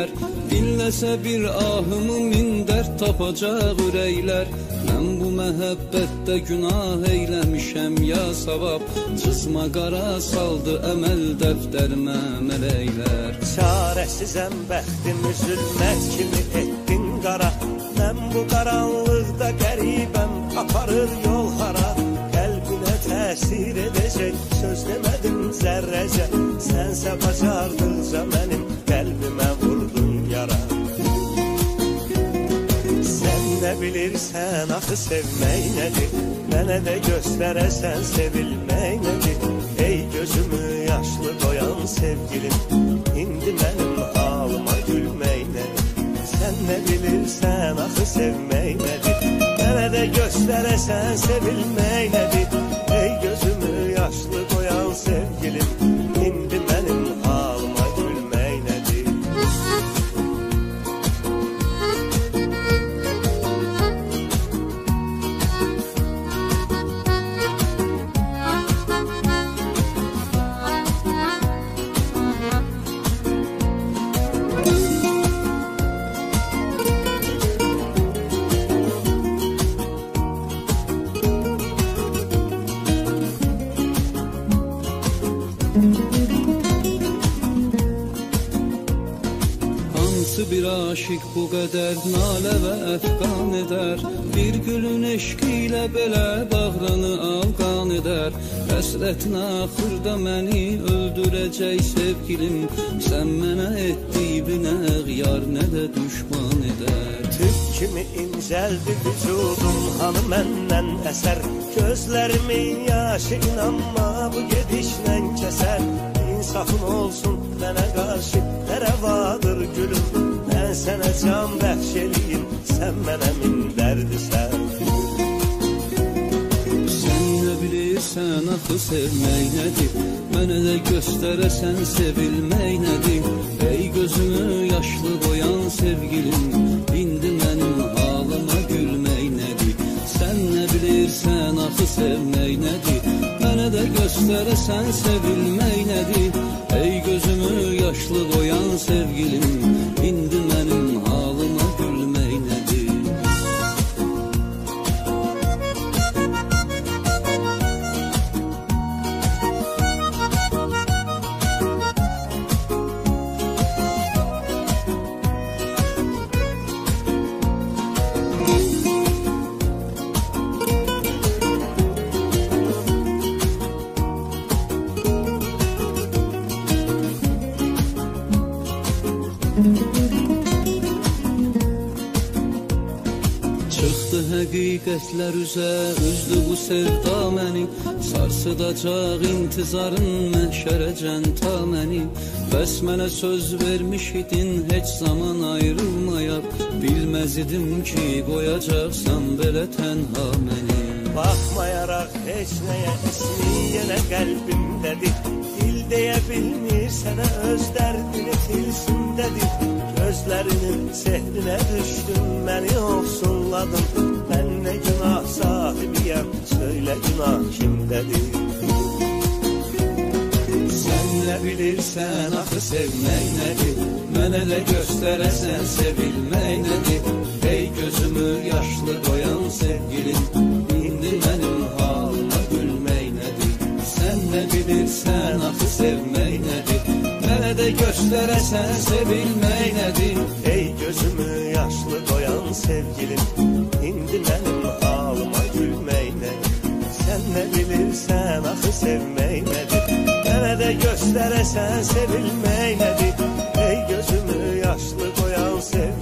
çiçəklər. Dinləsə bir ahımı min dərd tapacaq ürəklər. Mən bu məhəbbətdə günah eyləmişəm ya savab. Cızma qara saldı əməl dəftərimə mələklər. Çarəsizəm bəxtim üzülmək kimi etdin qara. Mən bu qaranlıqda qəribəm, aparır yol hara. Qəlbinə təsir edəcək söz demədim zərrəcə. Sənsə bacardıqca mənim qəlbimə vurdun yara. Sən nə bilirsən axı sevmək nədir? Mənə də göstərəsən sevilmək nədir? Ey gözümü yaşlı qoyan sevgilim, indi mənim halıma gülmək nədir? Sən nə bilirsən axı sevmək nədir? Mənə də göstərəsən sevilmək nədir? Ey gözümü yaşlı qoyan sevgilim, indi mənim halıma gülmək nədir? Hansı bir aşık bu qədər nalə və əfqan edər? Bir gülün eşqi ilə belə bağranı afqan edər. Həsrətin axırda məni öldürəcək sevgilim. Sən mənə etdiyin əğyar nə də düşman edər. Tüp kimi incəldi vücudum, hanı məndən əsər. Gözlərimin yaşı inanma bu gedişlə kəsər. İnsafın olsun mənə qarşı nə rəvadır gülüm. Mən sənə can bəxş eləyim, sən mənə min dərdisən. Sən nə bilirsən axı sevmək nədir? Mənə də göstərəsən sevilmək nədir? Ey gözümü yaşlı qoyan sevgilim, indi mənim halıma gülmək nədir? Sən nə bilirsən axı sevmək nədir? Mənə də göstərəsən sevilmək nədir? Ey gözümü yaşlı qoyan sevgilim, indi mənim halıma gülmək nədir? Çıxdı həqiqətlər üzə, üzdü bu sevda məni. Sarsıdacaq intizarın məhşərəcən ta məni. Bəs mənə söz vermiş idin, heç zaman ayrılmayaq. Bilməz idim ki, qoyacaqsan belə tənha məni. Baxmayaraq heç nəyə əsli yenə qəlbimdədir. Dil deyə bilmir sənə öz dərdini tilsimdədir. Gözlərinin sehrinə düşdüm, məni ofsunladın. Mən nə günah sahibiyəm, söylə günah kimdədir? Sən nə bilirsən axı sevmək nədir? Mənə də göstərəsən sevilmək nədir? Ey gözümü yaşlı qoyan sevgilim, indi mənim halıma gülmək nədir? Sən nə bilirsən axı sevmək nədir? Mənə də göstərəsən sevilmək nədir? Ey gözümü yaşlı qoyan sevgilim, indi mənim halıma gülmək nədir? Sən nə bilirsən axı sevmək nədir? Mənə də göstərəsən sevilmək nədir? Ey gözümü yaşlı qoyan sevgilim,